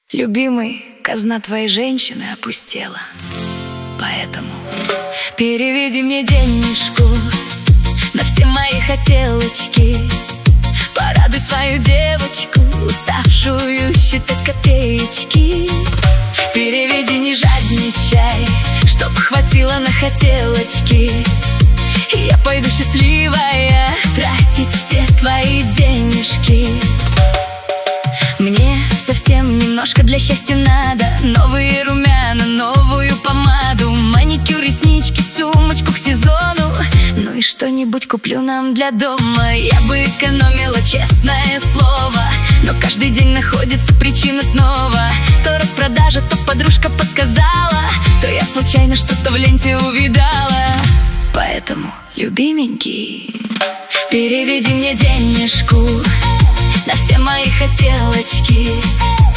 Любимый, казна твоей женщины опустела, поэтому переведи мне денежку на все мои хотелочки. Порадуй свою девочку, уставшую считать копеечки. Переведи, не жадничай, чтоб хватило на хотелочки. И я пойду счастливая тратить все твои денежки. Мне совсем немножко для счастья надо: новые румяна, новую помаду, маникюр, реснички, сумочку к сезону. Ну и что-нибудь куплю нам для дома. Я бы экономила, честное слово, но каждый день находится причина снова. То распродажа, то подружка подсказала, то я случайно что-то в ленте увидала. Поэтому, любименький, переведи мне денежку на все мои хотелочки.